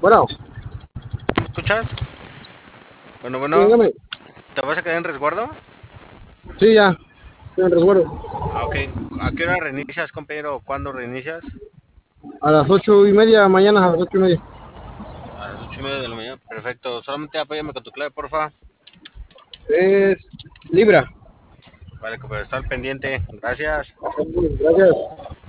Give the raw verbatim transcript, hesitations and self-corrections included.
Bueno, ¿Me escuchas? Bueno, sí, bueno, dígame. ¿te vas a quedar en resguardo? Sí, ya, estoy en resguardo. Ah, ok. ¿A qué hora reinicias, compañero? ¿Cuándo reinicias? A las ocho y media, mañana a las ocho y media. A las ocho y media de la mañana. Perfecto. Solamente apóyame con tu clave, porfa. Es Libra. Vale, compañero, está al pendiente. Gracias. Gracias.